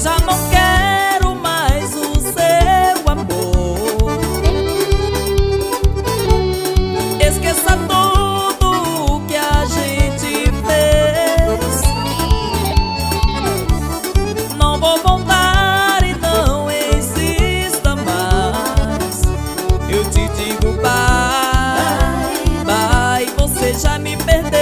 já não quero mais o seu amor. Esqueça tudo que a gente fez. Não vou voltar e não insista mais. Eu te digo bye, bye, você já me perdeu.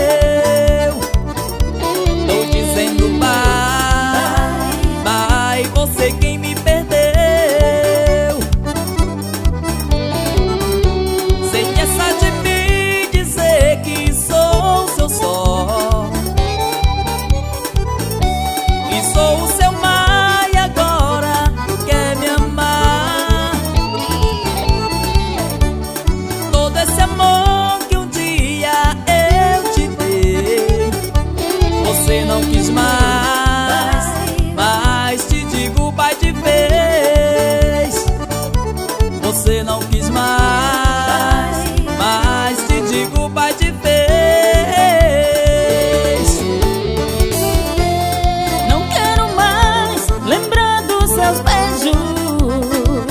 Tô dizendo bye, bye, você quem me perdeu. Sem essa de me dizer que sou seu só, que sou o seu mar e agora quer me amar. Todo esse amor que um dia eu te dei, você não quis mais, mas te digo bye de vez. Você não quis mais, mas te digo bye de vez. Não quero mais lembrar dos seus beijos,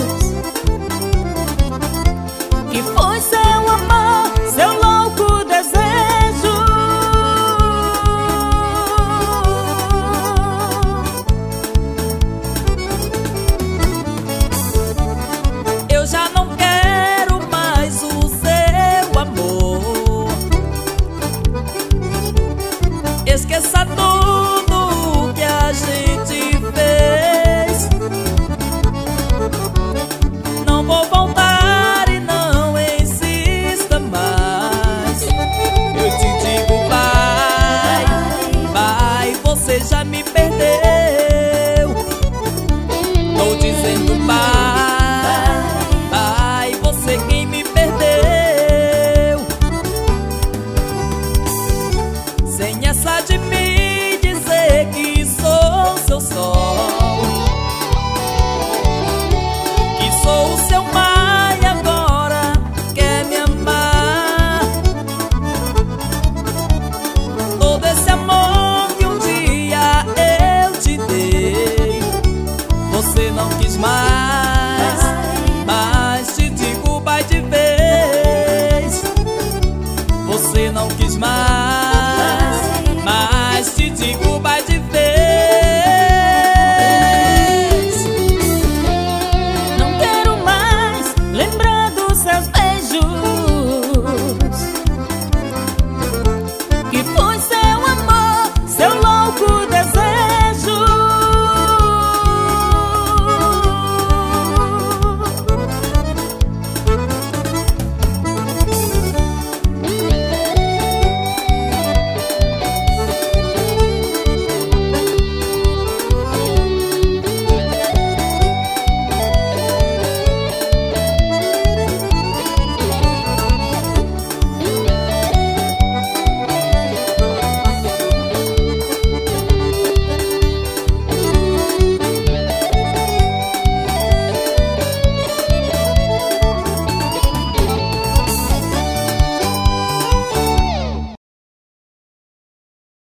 que foi seu amor, seu louco desejo. Eu já não quero mais o seu amor. Esqueça tudo que a gente fez. Não vou voltar e não insista mais. Eu te digo bye, bye, você já me